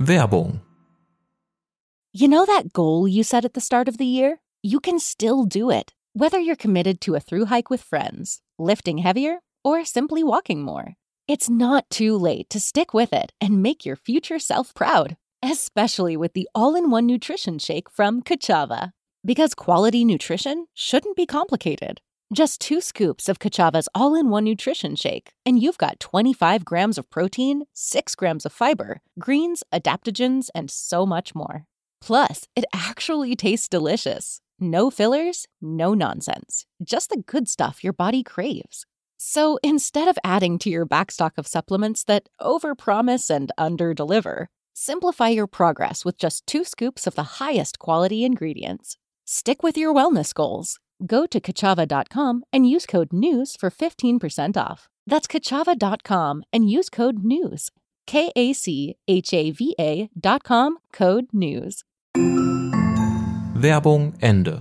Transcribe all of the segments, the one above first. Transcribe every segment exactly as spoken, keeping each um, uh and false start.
Werbung. You know that goal you set at the start of the year? You can still do it, whether you're committed to a thru hike with friends, lifting heavier, or simply walking more. It's not too late to stick with it and make your future self proud, especially with the all-in-one nutrition shake from Ka'Chava. Because quality nutrition shouldn't be complicated. Just two scoops of Ka'Chava's all-in-one nutrition shake, and you've got twenty-five grams of protein, six grams of fiber, greens, adaptogens, and so much more. Plus, it actually tastes delicious. No fillers, no nonsense. Just the good stuff your body craves. So instead of adding to your backstock of supplements that overpromise and underdeliver, simplify your progress with just two scoops of the highest quality ingredients. Stick with your wellness goals. Go to Ka'Chava dot com and use code NEWS for fifteen percent off. That's Ka'Chava dot com and use code NEWS. K A C H A V A dot com, code NEWS. Werbung Ende.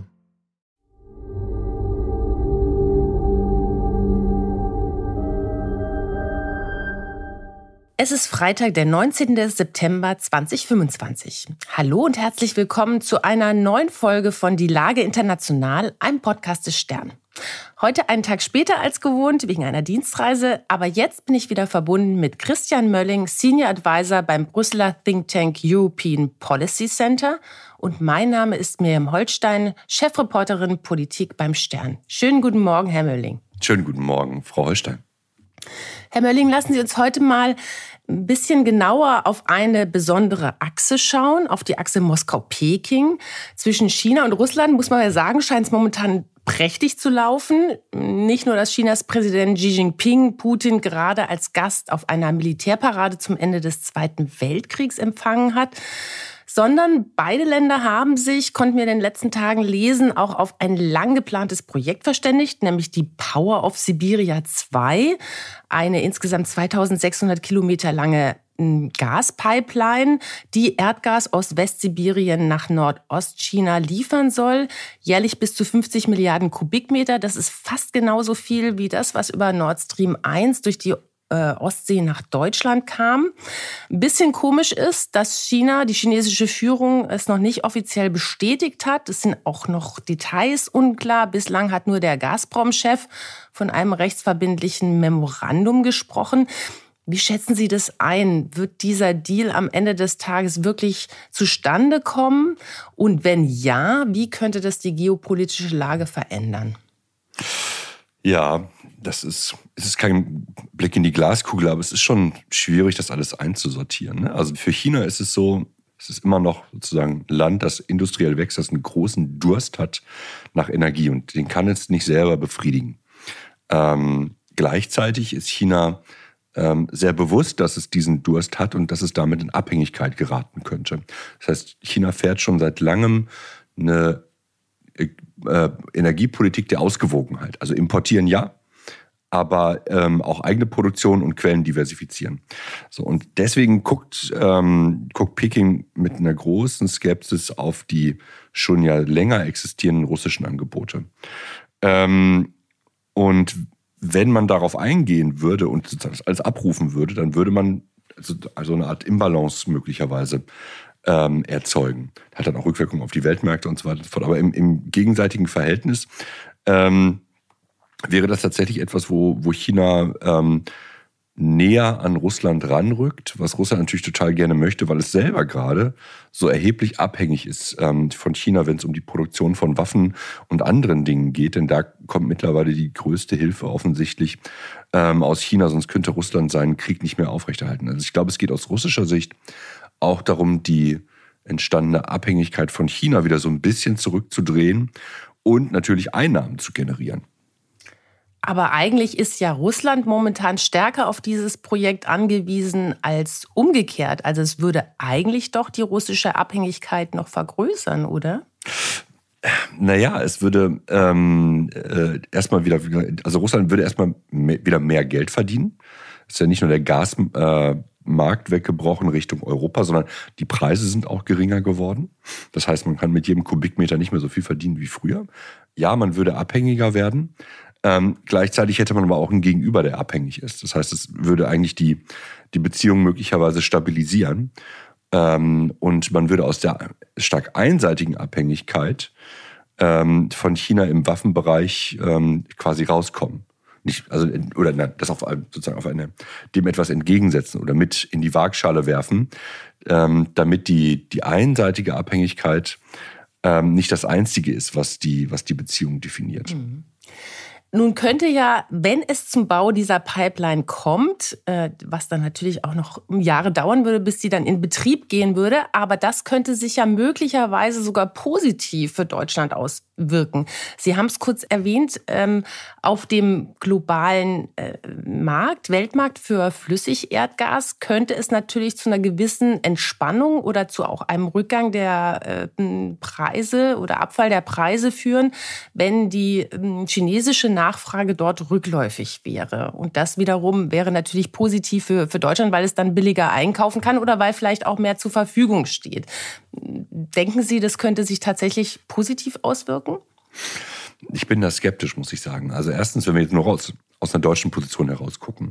Es ist Freitag, der neunzehnten September zweitausendfünfundzwanzig. Hallo und herzlich willkommen zu einer neuen Folge von Die Lage International, einem Podcast des Stern. Heute einen Tag später als gewohnt, wegen einer Dienstreise, aber jetzt bin ich wieder verbunden mit Christian Mölling, Senior Advisor beim Brüsseler Think Tank European Policy Center, und mein Name ist Miriam Holstein, Chefreporterin Politik beim Stern. Schönen guten Morgen, Herr Mölling. Schönen guten Morgen, Frau Holstein. Herr Mölling, lassen Sie uns heute mal ein bisschen genauer auf eine besondere Achse schauen, auf die Achse Moskau-Peking. Zwischen China und Russland, muss man ja sagen, scheint es momentan prächtig zu laufen. Nicht nur, dass Chinas Präsident Xi Jinping Putin gerade als Gast auf einer Militärparade zum Ende des Zweiten Weltkriegs empfangen hat, sondern beide Länder haben sich, konnten wir in den letzten Tagen lesen, auch auf ein lang geplantes Projekt verständigt, nämlich die Power of Siberia zwei, eine insgesamt zweitausendsechshundert Kilometer lange Gaspipeline, die Erdgas aus Westsibirien nach Nordostchina liefern soll, jährlich bis zu fünfzig Milliarden Kubikmeter. Das ist fast genauso viel wie das, was über Nord Stream eins durch die Äh, Ostsee nach Deutschland kam. Ein bisschen komisch ist, dass China, die chinesische Führung, es noch nicht offiziell bestätigt hat. Es sind auch noch Details unklar. Bislang hat nur der Gazprom-Chef von einem rechtsverbindlichen Memorandum gesprochen. Wie schätzen Sie das ein? Wird dieser Deal am Ende des Tages wirklich zustande kommen? Und wenn ja, wie könnte das die geopolitische Lage verändern? Ja, das ist, es ist kein Blick in die Glaskugel, aber es ist schon schwierig, das alles einzusortieren. Ne? Also für China ist es so, es ist immer noch sozusagen ein Land, das industriell wächst, das einen großen Durst hat nach Energie und den kann es nicht selber befriedigen. Ähm, gleichzeitig ist China ähm, sehr bewusst, dass es diesen Durst hat und dass es damit in Abhängigkeit geraten könnte. Das heißt, China fährt schon seit langem eine äh, Energiepolitik der Ausgewogenheit. Also importieren ja, aber ähm, auch eigene Produktion und Quellen diversifizieren. So, und deswegen guckt, ähm, guckt Peking mit einer großen Skepsis auf die schon ja länger existierenden russischen Angebote. Ähm, und wenn man darauf eingehen würde und sozusagen alles abrufen würde, dann würde man also, also eine Art Imbalance möglicherweise ähm, erzeugen. Hat dann auch Rückwirkungen auf die Weltmärkte und so weiter und so fort. Aber im, im gegenseitigen Verhältnis ähm, wäre das tatsächlich etwas, wo, wo China ähm, näher an Russland ranrückt, was Russland natürlich total gerne möchte, weil es selber gerade so erheblich abhängig ist ähm, von China, wenn es um die Produktion von Waffen und anderen Dingen geht. Denn da kommt mittlerweile die größte Hilfe offensichtlich ähm, aus China, sonst könnte Russland seinen Krieg nicht mehr aufrechterhalten. Also ich glaube, es geht aus russischer Sicht auch darum, die entstandene Abhängigkeit von China wieder so ein bisschen zurückzudrehen und natürlich Einnahmen zu generieren. Aber eigentlich ist ja Russland momentan stärker auf dieses Projekt angewiesen als umgekehrt. Also es würde eigentlich doch die russische Abhängigkeit noch vergrößern, oder? Naja, es würde ähm, äh, erstmal wieder, also Russland würde erstmal mehr, wieder mehr Geld verdienen. Es ist ja nicht nur der Gasmarkt äh, weggebrochen Richtung Europa, sondern die Preise sind auch geringer geworden. Das heißt, man kann mit jedem Kubikmeter nicht mehr so viel verdienen wie früher. Ja, man würde abhängiger werden. Ähm, gleichzeitig hätte man aber auch ein Gegenüber, der abhängig ist. Das heißt, es würde eigentlich die, die Beziehung möglicherweise stabilisieren. Ähm, und man würde aus der stark einseitigen Abhängigkeit ähm, von China im Waffenbereich ähm, quasi rauskommen. Nicht, also, oder na, das auf, sozusagen auf eine, dem etwas entgegensetzen oder mit in die Waagschale werfen, ähm, damit die, die einseitige Abhängigkeit ähm, nicht das Einzige ist, was die, was die Beziehung definiert. Mhm. Nun könnte ja, wenn es zum Bau dieser Pipeline kommt, äh, was dann natürlich auch noch Jahre dauern würde, bis die dann in Betrieb gehen würde, aber das könnte sich ja möglicherweise sogar positiv für Deutschland auswirken. Sie haben es kurz erwähnt, ähm, auf dem globalen äh, Markt, Weltmarkt für Flüssigerdgas könnte es natürlich zu einer gewissen Entspannung oder zu auch einem Rückgang der äh, Preise oder Abfall der Preise führen, wenn die äh, chinesische Nachfrage dort rückläufig wäre. Und das wiederum wäre natürlich positiv für, für Deutschland, weil es dann billiger einkaufen kann oder weil vielleicht auch mehr zur Verfügung steht. Denken Sie, das könnte sich tatsächlich positiv auswirken? Ich bin da skeptisch, muss ich sagen. Also erstens, wenn wir jetzt nur aus, aus einer deutschen Position heraus gucken.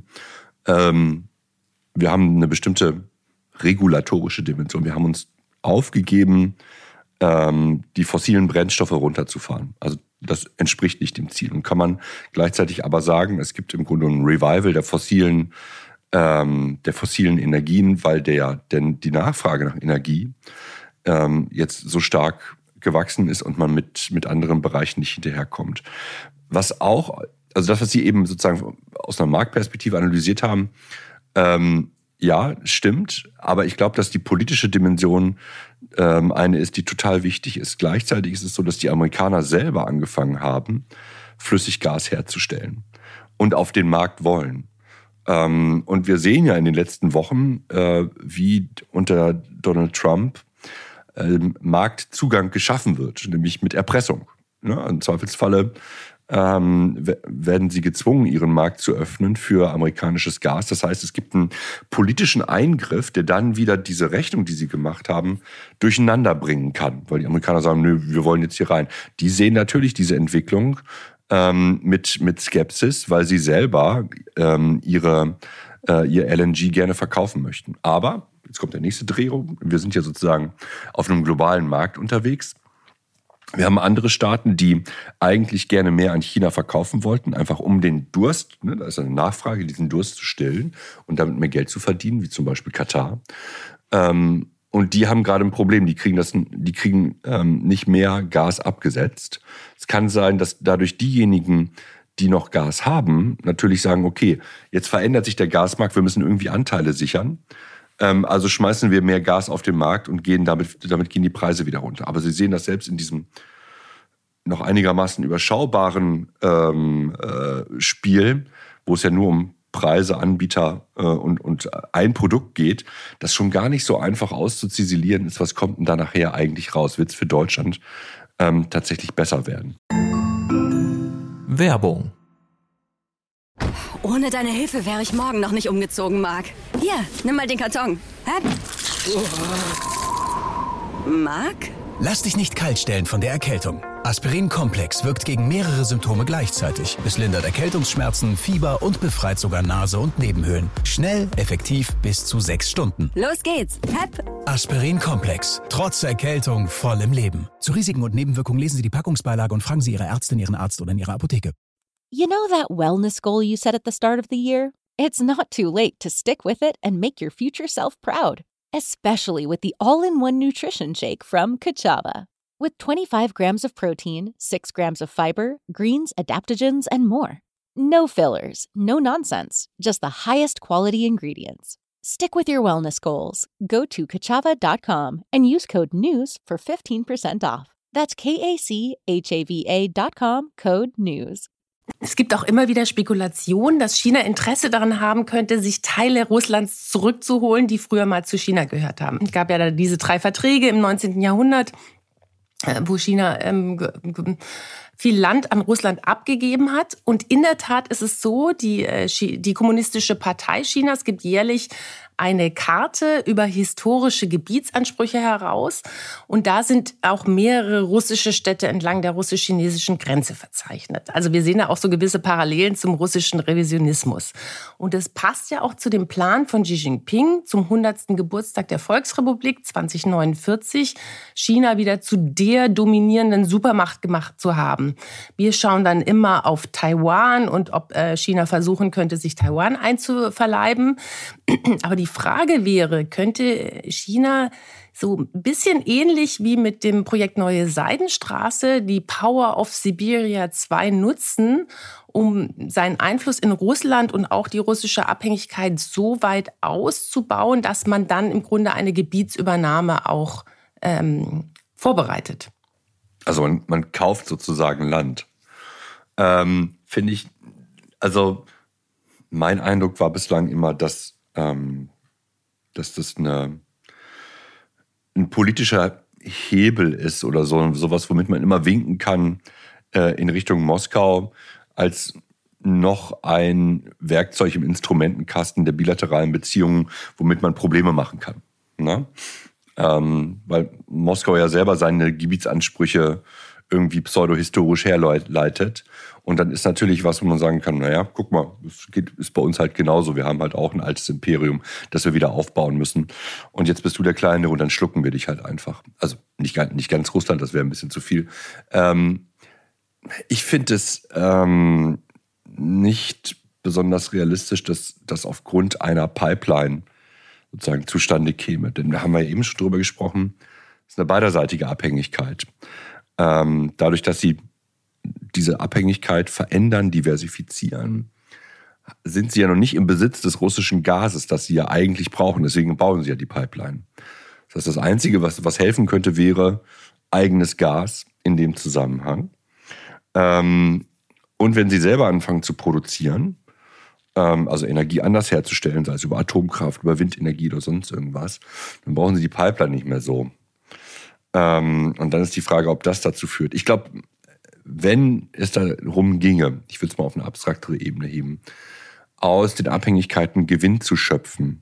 Ähm, wir haben eine bestimmte regulatorische Dimension. Wir haben uns aufgegeben, ähm, die fossilen Brennstoffe runterzufahren. Also das entspricht nicht dem Ziel. Und kann man gleichzeitig aber sagen, es gibt im Grunde ein Revival der fossilen, ähm, der fossilen Energien, weil der, denn die Nachfrage nach Energie ähm, jetzt so stark gewachsen ist und man mit, mit anderen Bereichen nicht hinterherkommt. Was auch, also das, was Sie eben sozusagen aus einer Marktperspektive analysiert haben, ähm, ja, stimmt. Aber ich glaube, dass die politische Dimension ähm, eine ist, die total wichtig ist. Gleichzeitig ist es so, dass die Amerikaner selber angefangen haben, Flüssiggas herzustellen und auf den Markt wollen. Ähm, und wir sehen ja in den letzten Wochen, äh, wie unter Donald Trump äh, Marktzugang geschaffen wird, nämlich mit Erpressung. Ja, im Zweifelsfalle ähm, werden sie gezwungen, ihren Markt zu öffnen für amerikanisches Gas. Das heißt, es gibt einen politischen Eingriff, der dann wieder diese Rechnung, die sie gemacht haben, durcheinander bringen kann. Weil die Amerikaner sagen, nö, wir wollen jetzt hier rein. Die sehen natürlich diese Entwicklung ähm, mit, mit Skepsis, weil sie selber ähm, ihre, äh, ihr L N G gerne verkaufen möchten. Aber, jetzt kommt der nächste Drehung, wir sind ja sozusagen auf einem globalen Markt unterwegs. Wir haben andere Staaten, die eigentlich gerne mehr an China verkaufen wollten, einfach um den Durst, ne, da ist eine Nachfrage, diesen Durst zu stillen und damit mehr Geld zu verdienen, wie zum Beispiel Katar. Ähm, und die haben gerade ein Problem, die kriegen, das, die kriegen ähm, nicht mehr Gas abgesetzt. Es kann sein, dass dadurch diejenigen, die noch Gas haben, natürlich sagen, okay, jetzt verändert sich der Gasmarkt, wir müssen irgendwie Anteile sichern. Also schmeißen wir mehr Gas auf den Markt und gehen damit, damit gehen die Preise wieder runter. Aber Sie sehen das selbst in diesem noch einigermaßen überschaubaren ähm, äh, Spiel, wo es ja nur um Preise, Anbieter äh, und, und ein Produkt geht, das schon gar nicht so einfach auszuziselieren ist, was kommt denn da nachher eigentlich raus? Wird es für Deutschland ähm, tatsächlich besser werden? Werbung. Ohne deine Hilfe wäre ich morgen noch nicht umgezogen, Marc. Hier, nimm mal den Karton. Hä? Marc? Lass dich nicht kalt stellen von der Erkältung. Aspirin Complex wirkt gegen mehrere Symptome gleichzeitig. Es lindert Erkältungsschmerzen, Fieber und befreit sogar Nase und Nebenhöhlen. Schnell, effektiv, bis zu sechs Stunden. Los geht's. Hep. Aspirin Complex. Trotz Erkältung voll im Leben. Zu Risiken und Nebenwirkungen lesen Sie die Packungsbeilage und fragen Sie Ihre Ärztin, Ihren Arzt oder in Ihrer Apotheke. You know that wellness goal you set at the start of the year? It's not too late to stick with it and make your future self proud, especially with the all-in-one nutrition shake from Kachava. With twenty-five grams of protein, six grams of fiber, greens, adaptogens, and more. No fillers, no nonsense, just the highest quality ingredients. Stick with your wellness goals. Go to kachava dot com and use code NEWS for fifteen percent off. That's K A C H A V A dot com, code NEWS. Es gibt auch immer wieder Spekulationen, dass China Interesse daran haben könnte, sich Teile Russlands zurückzuholen, die früher mal zu China gehört haben. Es gab ja da diese drei Verträge im neunzehnten Jahrhundert, wo China ähm, viel Land an Russland abgegeben hat. Und in der Tat ist es so, die, die Kommunistische Partei Chinas gibt jährlich eine Karte über historische Gebietsansprüche heraus. Und da sind auch mehrere russische Städte entlang der russisch-chinesischen Grenze verzeichnet. Also wir sehen da auch so gewisse Parallelen zum russischen Revisionismus. Und das passt ja auch zu dem Plan von Xi Jinping zum hundertsten Geburtstag der Volksrepublik zweitausendneunundvierzig, China wieder zu der dominierenden Supermacht gemacht zu haben. Wir schauen dann immer auf Taiwan und ob China versuchen könnte, sich Taiwan einzuverleiben. Aber die Frage wäre, könnte China so ein bisschen ähnlich wie mit dem Projekt Neue Seidenstraße die Power of Siberia zwei nutzen, um seinen Einfluss in Russland und auch die russische Abhängigkeit so weit auszubauen, dass man dann im Grunde eine Gebietsübernahme auch ähm, vorbereitet? Also man, man kauft sozusagen Land. Ähm, finde ich, also mein Eindruck war bislang immer, dass, ähm, dass das eine, ein politischer Hebel ist oder so, sowas, womit man immer winken kann äh, in Richtung Moskau, als noch ein Werkzeug im Instrumentenkasten der bilateralen Beziehungen, womit man Probleme machen kann. Ne? Ähm, weil Moskau ja selber seine Gebietsansprüche irgendwie pseudohistorisch herleitet. Und dann ist natürlich was, wo man sagen kann, naja, guck mal, es geht, ist bei uns halt genauso. Wir haben halt auch ein altes Imperium, das wir wieder aufbauen müssen. Und jetzt bist du der Kleinere und dann schlucken wir dich halt einfach. Also nicht, nicht ganz Russland, das wäre ein bisschen zu viel. Ähm, ich finde es ähm, nicht besonders realistisch, dass das aufgrund einer Pipeline sozusagen zustande käme. Denn da haben wir ja eben schon drüber gesprochen, es ist eine beiderseitige Abhängigkeit. Ähm, dadurch, dass sie diese Abhängigkeit verändern, diversifizieren, sind sie ja noch nicht im Besitz des russischen Gases, das sie ja eigentlich brauchen. Deswegen bauen sie ja die Pipeline. Das heißt, das Einzige, was, was helfen könnte, wäre eigenes Gas in dem Zusammenhang. Ähm, und wenn sie selber anfangen zu produzieren, ähm, also Energie anders herzustellen, sei es über Atomkraft, über Windenergie oder sonst irgendwas, dann brauchen sie die Pipeline nicht mehr so. Ähm, und dann ist die Frage, ob das dazu führt. Ich glaube, wenn es darum ginge, ich will es mal auf eine abstraktere Ebene heben, aus den Abhängigkeiten Gewinn zu schöpfen,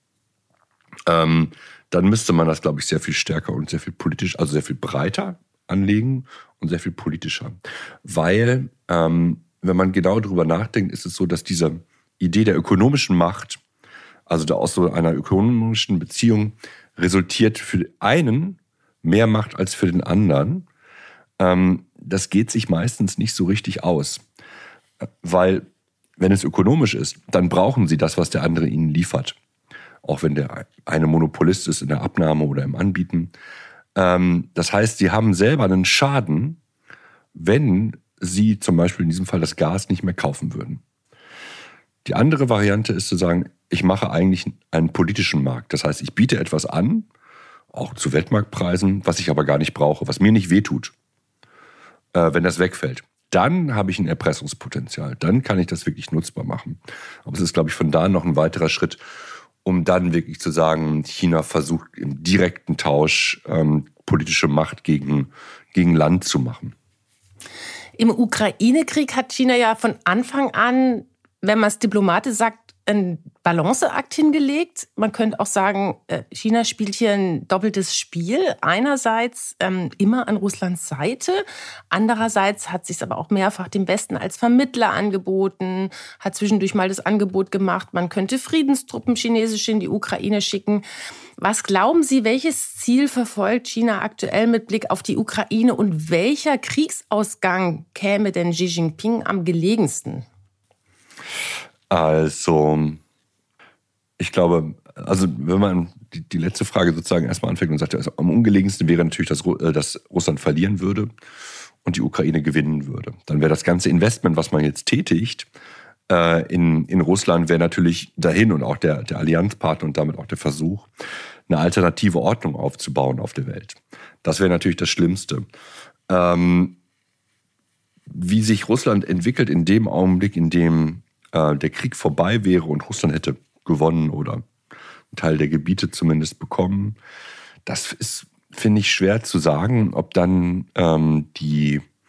ähm, dann müsste man das, glaube ich, sehr viel stärker und sehr viel politisch, also sehr viel breiter anlegen und sehr viel politischer. Weil, ähm, wenn man genau darüber nachdenkt, ist es so, dass diese Idee der ökonomischen Macht, also da aus so einer ökonomischen Beziehung, resultiert für einen mehr Macht als für den anderen. Ähm, das geht sich meistens nicht so richtig aus. Weil, wenn es ökonomisch ist, dann brauchen sie das, was der andere ihnen liefert. Auch wenn der eine Monopolist ist in der Abnahme oder im Anbieten. Ähm, das heißt, sie haben selber einen Schaden, wenn sie zum Beispiel in diesem Fall das Gas nicht mehr kaufen würden. Die andere Variante ist zu sagen, ich mache eigentlich einen politischen Markt. Das heißt, ich biete etwas an, auch zu Weltmarktpreisen, was ich aber gar nicht brauche, was mir nicht wehtut, äh, wenn das wegfällt. Dann habe ich ein Erpressungspotenzial. Dann kann ich das wirklich nutzbar machen. Aber es ist, glaube ich, von da noch ein weiterer Schritt, um dann wirklich zu sagen, China versucht im direkten Tausch ähm, politische Macht gegen, gegen Land zu machen. Im Ukraine-Krieg hat China ja von Anfang an, wenn man es diplomatisch sagt, einen Balanceakt hingelegt. Man könnte auch sagen, China spielt hier ein doppeltes Spiel. Einerseits ähm, immer an Russlands Seite. Andererseits hat es sich aber auch mehrfach dem Westen als Vermittler angeboten, hat zwischendurch mal das Angebot gemacht, man könnte Friedenstruppen chinesische in die Ukraine schicken. Was glauben Sie, welches Ziel verfolgt China aktuell mit Blick auf die Ukraine und welcher Kriegsausgang käme denn Xi Jinping am gelegensten? Also, ich glaube, also wenn man die, die letzte Frage sozusagen erstmal anfängt und sagt, also am ungelegensten wäre natürlich, dass, dass Russland verlieren würde und die Ukraine gewinnen würde. Dann wäre das ganze Investment, was man jetzt tätigt, äh, in, in Russland, wäre natürlich dahin und auch der, der Allianzpartner und damit auch der Versuch, eine alternative Ordnung aufzubauen auf der Welt. Das wäre natürlich das Schlimmste. Ähm, wie sich Russland entwickelt in dem Augenblick, in dem äh, der Krieg vorbei wäre und Russland hätte gewonnen oder einen Teil der Gebiete zumindest bekommen, das ist, finde ich, schwer zu sagen, ob dann ähm, die,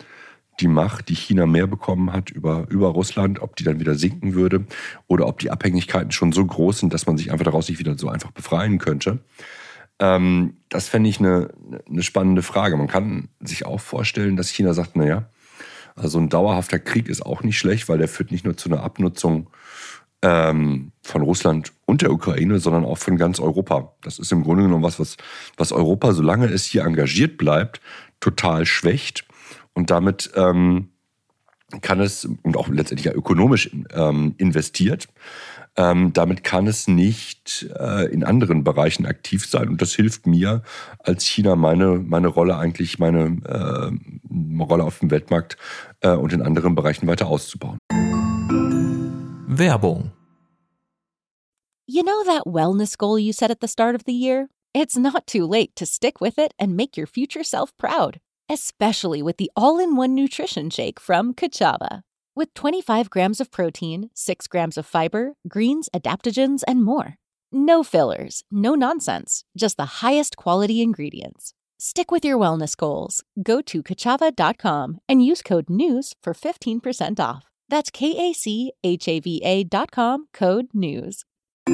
die Macht, die China mehr bekommen hat über, über Russland, ob die dann wieder sinken würde oder ob die Abhängigkeiten schon so groß sind, dass man sich einfach daraus nicht wieder so einfach befreien könnte. Ähm, das fände ich eine, eine spannende Frage. Man kann sich auch vorstellen, dass China sagt, naja, also ein dauerhafter Krieg ist auch nicht schlecht, weil der führt nicht nur zu einer Abnutzung ähm, von Russland und der Ukraine, sondern auch von ganz Europa. Das ist im Grunde genommen was, was, was Europa, solange es hier engagiert bleibt, total schwächt. Und damit ähm, kann es, und auch letztendlich ja ökonomisch ähm, investiert, ähm, damit kann es nicht äh, in anderen Bereichen aktiv sein. Und das hilft mir als China, meine, meine Rolle eigentlich, meine äh, Rolle auf dem Weltmarkt äh, und in anderen Bereichen weiter auszubauen. Werbung. You know that wellness goal you set at the start of the year? It's not too late to stick with it and make your future self proud, especially with the all-in-one nutrition shake from Kachava. With twenty-five grams of protein, six grams of fiber, greens, adaptogens, and more. No fillers, no nonsense, just the highest quality ingredients. Stick with your wellness goals. Go to kachava dot com and use code NEWS for fifteen percent off. That's K A C H A V A dot com, code NEWS.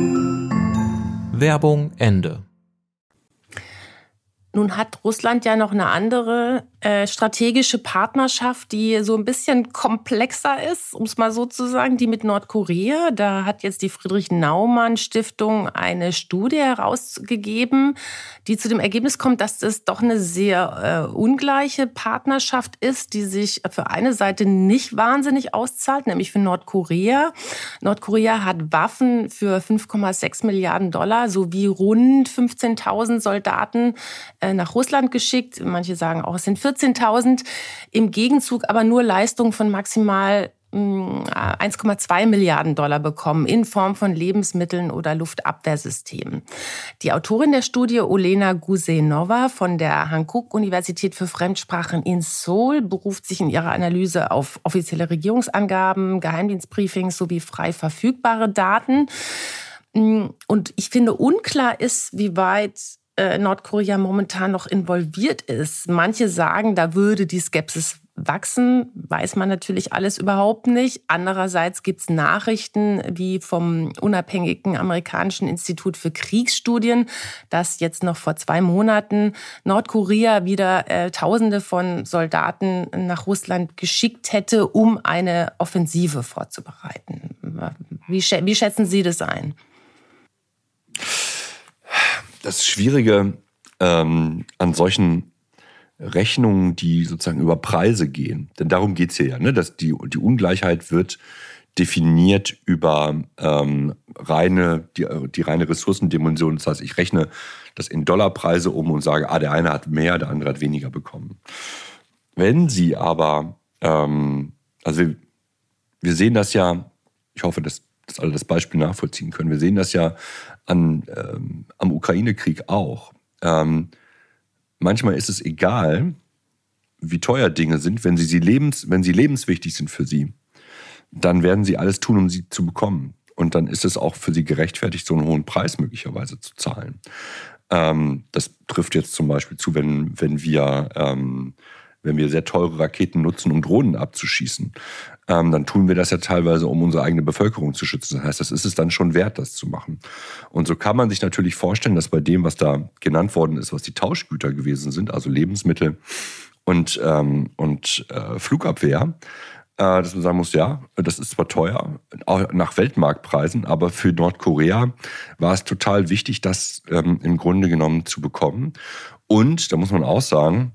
Werbung Ende. Nun hat Russland ja noch eine andere äh, strategische Partnerschaft, die so ein bisschen komplexer ist, um es mal so zu sagen, die mit Nordkorea. Da hat jetzt die Friedrich-Naumann-Stiftung eine Studie herausgegeben, die zu dem Ergebnis kommt, dass es doch eine sehr äh, ungleiche Partnerschaft ist, die sich für eine Seite nicht wahnsinnig auszahlt, nämlich für Nordkorea. Nordkorea hat Waffen für fünf Komma sechs Milliarden Dollar sowie rund fünfzehntausend Soldaten äh, nach Russland geschickt. Manche sagen auch, es sind vierzehntausend. Im Gegenzug aber nur Leistungen von maximal eins Komma zwei Milliarden Dollar bekommen in Form von Lebensmitteln oder Luftabwehrsystemen. Die Autorin der Studie, Olena Gusenova von der Hankook-Universität für Fremdsprachen in Seoul, beruft sich in ihrer Analyse auf offizielle Regierungsangaben, Geheimdienstbriefings sowie frei verfügbare Daten. Und ich finde, unklar ist, wie weit Nordkorea momentan noch involviert ist. Manche sagen, da würde die Skepsis wachsen, weiß man natürlich alles überhaupt nicht. Andererseits gibt es Nachrichten wie vom unabhängigen amerikanischen Institut für Kriegsstudien, dass jetzt noch vor zwei Monaten Nordkorea wieder äh, Tausende von Soldaten nach Russland geschickt hätte, um eine Offensive vorzubereiten. Wie, sch- wie schätzen Sie das ein? Das Schwierige ähm, an solchen Rechnungen, die sozusagen über Preise gehen, denn darum geht es hier ja, ne? Dass die, die Ungleichheit wird definiert über ähm, reine, die, die reine Ressourcendimension. Das heißt, ich rechne das in Dollarpreise um und sage, ah, der eine hat mehr, der andere hat weniger bekommen. Wenn Sie aber, ähm, also wir, wir sehen das ja, ich hoffe, dass dass alle das Beispiel nachvollziehen können. Wir sehen das ja an, ähm, am Ukraine-Krieg auch. Ähm, manchmal ist es egal, wie teuer Dinge sind, wenn sie, sie, lebens, wenn sie lebenswichtig sind für sie, dann werden sie alles tun, um sie zu bekommen. Und dann ist es auch für sie gerechtfertigt, so einen hohen Preis möglicherweise zu zahlen. Ähm, das trifft jetzt zum Beispiel zu, wenn, wenn wir... Ähm, wenn wir sehr teure Raketen nutzen, um Drohnen abzuschießen, ähm, dann tun wir das ja teilweise, um unsere eigene Bevölkerung zu schützen. Das heißt, das ist es dann schon wert, das zu machen. Und so kann man sich natürlich vorstellen, dass bei dem, was da genannt worden ist, was die Tauschgüter gewesen sind, also Lebensmittel und, ähm, und äh, Flugabwehr, äh, dass man sagen muss, ja, das ist zwar teuer, auch nach Weltmarktpreisen, aber für Nordkorea war es total wichtig, das ähm, im Grunde genommen zu bekommen. Und, da muss man auch sagen,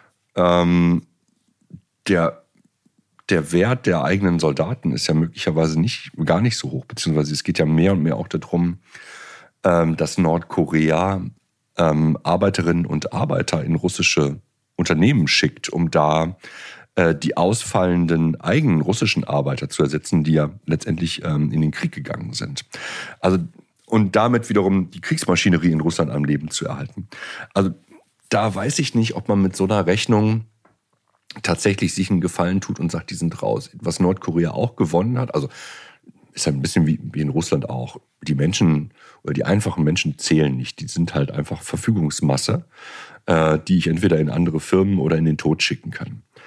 Ähm, der, der Wert der eigenen Soldaten ist ja möglicherweise nicht, gar nicht so hoch, beziehungsweise es geht ja mehr und mehr auch darum, ähm, dass Nordkorea ähm, Arbeiterinnen und Arbeiter in russische Unternehmen schickt, um da äh, die ausfallenden eigenen russischen Arbeiter zu ersetzen, die ja letztendlich ähm, in den Krieg gegangen sind. Also, und damit wiederum die Kriegsmaschinerie in Russland am Leben zu erhalten. Also da weiß ich nicht, ob man mit so einer Rechnung tatsächlich sich einen Gefallen tut und sagt, die sind raus. Was Nordkorea auch gewonnen hat, also ist ja ein bisschen wie, wie in Russland auch. Die Menschen oder die einfachen Menschen zählen nicht. Die sind halt einfach Verfügungsmasse, äh, die ich entweder in andere Firmen oder in den Tod schicken kann.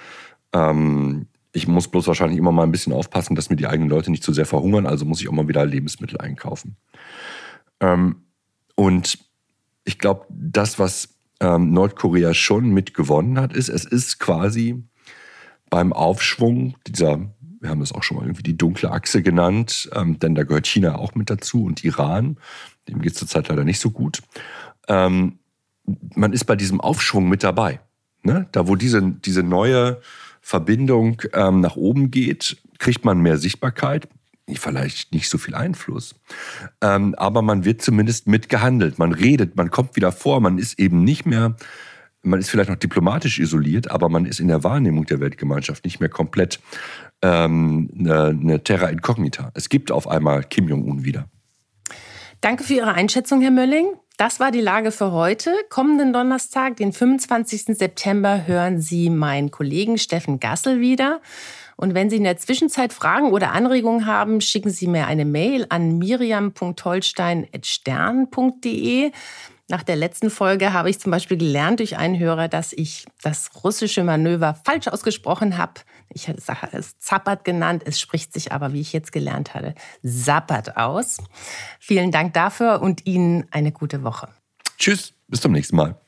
Ähm, ich muss bloß wahrscheinlich immer mal ein bisschen aufpassen, dass mir die eigenen Leute nicht zu sehr verhungern, also muss ich auch mal wieder Lebensmittel einkaufen. Ähm, und ich glaube, das, was ähm, Nordkorea schon mit gewonnen hat, ist, es ist quasi beim Aufschwung dieser, wir haben das auch schon mal irgendwie die dunkle Achse genannt, ähm, denn da gehört China auch mit dazu und Iran, dem geht es zurzeit leider nicht so gut. Ähm, man ist bei diesem Aufschwung mit dabei. Ne? Da, wo diese, diese neue Verbindung ähm, nach oben geht, kriegt man mehr Sichtbarkeit, vielleicht nicht so viel Einfluss. Ähm, aber man wird zumindest mitgehandelt. Man redet, man kommt wieder vor, man ist eben nicht mehr, man ist vielleicht noch diplomatisch isoliert, aber man ist in der Wahrnehmung der Weltgemeinschaft nicht mehr komplett ähm, eine, eine Terra Incognita. Es gibt auf einmal Kim Jong-un wieder. Danke für Ihre Einschätzung, Herr Mölling. Das war die Lage für heute. Kommenden Donnerstag, den fünfundzwanzigsten September, hören Sie meinen Kollegen Steffen Gassel wieder. Und wenn Sie in der Zwischenzeit Fragen oder Anregungen haben, schicken Sie mir eine Mail an miriam punkt holstein at stern punkt de. Nach der letzten Folge habe ich zum Beispiel gelernt durch einen Hörer, dass ich das russische Manöver falsch ausgesprochen habe. Ich habe es Zappert genannt, es spricht sich aber, wie ich jetzt gelernt hatte, Zappert aus. Vielen Dank dafür und Ihnen eine gute Woche. Tschüss, bis zum nächsten Mal.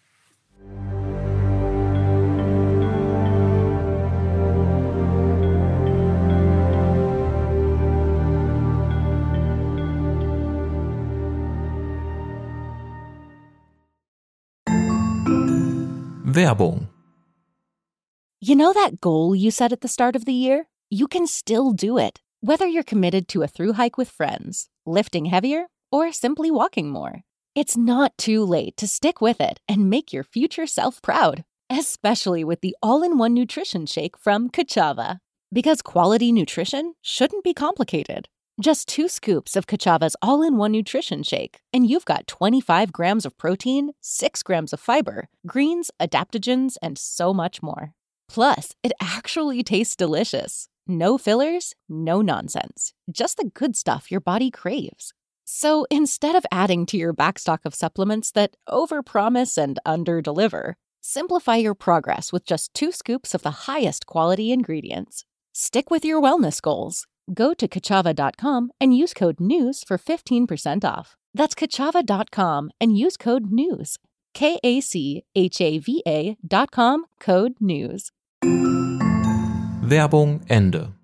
Werbung. You know that goal you set at the start of the year? You can still do it, whether you're committed to a thru hike with friends, lifting heavier, or simply walking more. It's not too late to stick with it and make your future self proud, especially with the all-in-one nutrition shake from Kachava. Because quality nutrition shouldn't be complicated. Just two scoops of Kachava's all-in-one nutrition shake, and you've got twenty-five grams of protein, six grams of fiber, greens, adaptogens, and so much more. Plus, it actually tastes delicious. No fillers, no nonsense. Just the good stuff your body craves. So instead of adding to your backstock of supplements that overpromise and underdeliver, simplify your progress with just two scoops of the highest quality ingredients. Stick with your wellness goals. Go to kachava dot com and use code NEWS for fifteen percent off. That's kachava dot com and use code NEWS. K A C H A V A dot com, code NEWS. Werbung Ende.